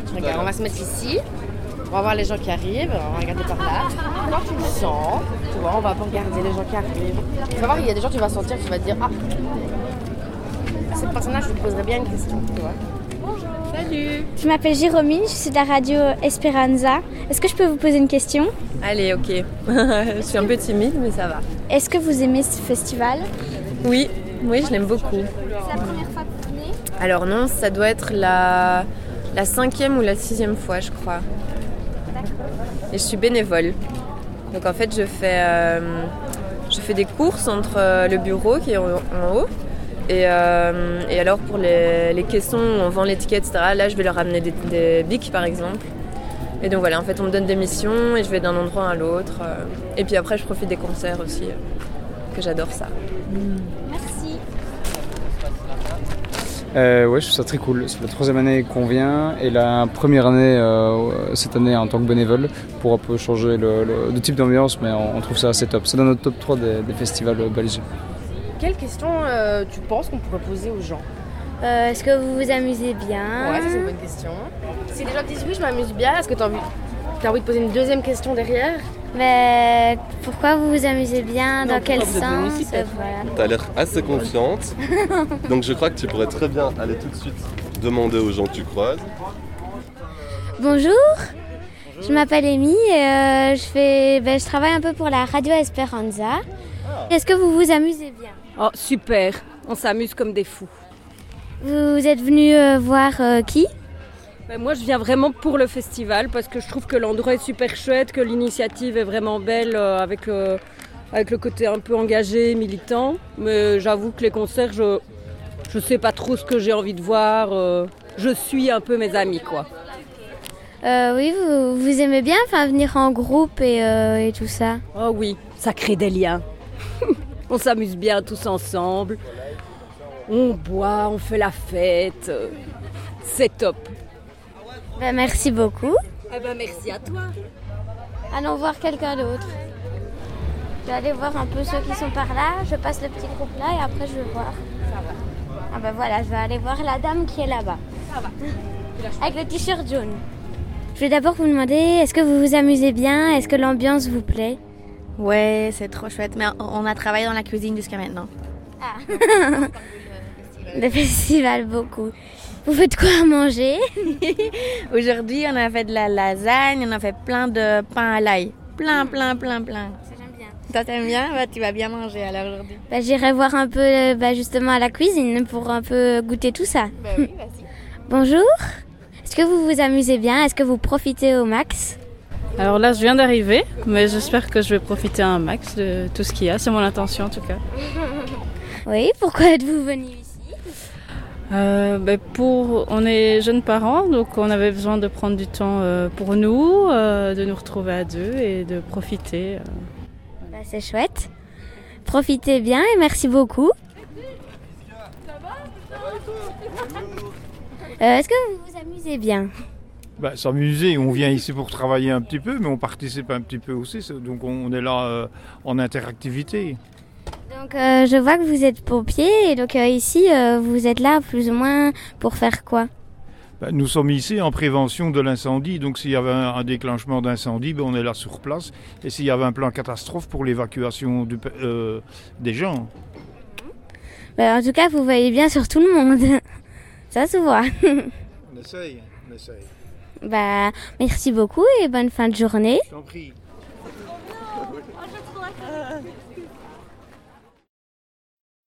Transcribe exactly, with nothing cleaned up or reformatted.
Regarde, on va se mettre ici. On va voir les gens qui arrivent. On va regarder par là. Quand tu le sens, tu vois, on va pas regarder les gens qui arrivent. Tu vas voir, il y a des gens, tu vas sentir, tu vas te dire, ah, à ce personnage, je lui poserais bien une question, tu vois. Salut. Je m'appelle Jérôme, je suis de la radio Esperanza. Est-ce que je peux vous poser une question ? Allez, ok. Je suis un peu timide, mais ça va. Est-ce que vous aimez ce festival ? Oui, oui, je l'aime beaucoup. C'est la première fois que vous venez ? Alors non, ça doit être la, la cinquième ou la sixième fois, je crois. D'accord. Et je suis bénévole. Donc en fait, je fais, euh, je fais des courses entre le bureau qui est en, en haut. Et, euh, et alors pour les, les caissons où on vend l'étiquette, et cetera, là je vais leur amener des, des bics par exemple. Et donc voilà, en fait on me donne des missions et je vais d'un endroit à l'autre. Et puis après je profite des concerts aussi, que j'adore ça. Merci. Euh, ouais, je trouve ça très cool. C'est la troisième année qu'on vient et la première année euh, cette année en tant que bénévole pour un peu changer le, le, le type d'ambiance, mais on, on trouve ça assez top. C'est dans notre top trois des, des festivals belges. Quelle question euh, tu penses qu'on pourrait poser aux gens ? Euh, est-ce que vous vous amusez bien ? Ouais, ça c'est une bonne question. Si les gens te disent oui, je m'amuse bien, est-ce que tu as envie, t'as envie de poser une deuxième question derrière ? Mais pourquoi vous vous amusez bien ? Non, Dans quel pourquoi vous êtes venus sens ici, peut-être ? Voilà. T'as l'air assez confiante, donc je crois que tu pourrais très bien aller tout de suite demander aux gens que tu croises. Bonjour, je m'appelle Amy et euh, je, fais, ben, je travaille un peu pour la radio Esperanza. Est-ce que vous vous amusez bien ? Oh, super, on s'amuse comme des fous. Vous êtes venu euh, voir euh, qui ? Ben, moi, je viens vraiment pour le festival parce que je trouve que l'endroit est super chouette, que l'initiative est vraiment belle euh, avec, le, avec le côté un peu engagé, militant. Mais j'avoue que les concerts, je ne sais pas trop ce que j'ai envie de voir. Euh, je suis un peu mes amis, quoi. Euh, oui, vous, vous aimez bien enfin, venir en groupe et, euh, et tout ça ? Oh oui, ça crée des liens. On s'amuse bien tous ensemble. On boit, on fait la fête. C'est top. Ben, merci beaucoup. Eh ben, merci à toi. Allons voir quelqu'un d'autre. Je vais aller voir un peu ceux qui sont par là. Je passe le petit groupe là et après je vais voir. Ça va. Ah ben voilà, je vais aller voir la dame qui est là-bas. Ça va. Avec le t-shirt jaune. Je vais d'abord vous demander, est-ce que vous vous amusez bien ? Est-ce que l'ambiance vous plaît ? Ouais, c'est trop chouette. Mais on a travaillé dans la cuisine jusqu'à maintenant. Ah. Le festival, beaucoup. Vous faites quoi à manger ? Aujourd'hui, on a fait de la lasagne, on a fait plein de pain à l'ail. Plein, plein, plein, plein. Ça, j'aime bien. Toi, t'aimes bien ? Bah, tu vas bien manger alors aujourd'hui. Bah, j'irai voir un peu bah, justement à la cuisine pour un peu goûter tout ça. Bah oui, vas-y. Bonjour. Est-ce que vous vous amusez bien ? Est-ce que vous profitez au max ? Alors là, je viens d'arriver, mais j'espère que je vais profiter un max de tout ce qu'il y a. C'est mon intention en tout cas. Oui, pourquoi êtes-vous venu ici ? Euh, ben pour, on est jeunes parents, donc on avait besoin de prendre du temps euh, pour nous, euh, de nous retrouver à deux et de profiter. Euh. Bah, c'est chouette. Profitez bien et merci beaucoup. Euh, est-ce que vous vous amusez bien ? Bah, s'amuser, on vient ici pour travailler un petit peu, mais on participe un petit peu aussi, donc on est là euh, en interactivité. Donc euh, je vois que vous êtes pompier et donc euh, ici euh, vous êtes là plus ou moins pour faire quoi ? Bah, nous sommes ici en prévention de l'incendie, donc s'il y avait un, un déclenchement d'incendie, bah, on est là sur place. Et s'il y avait un plan catastrophe pour l'évacuation du, euh, des gens. Bah, en tout cas vous voyez bien sur tout le monde, ça se voit. On essaye, on essaye. Bah, merci beaucoup et bonne fin de journée. Je t'en prie.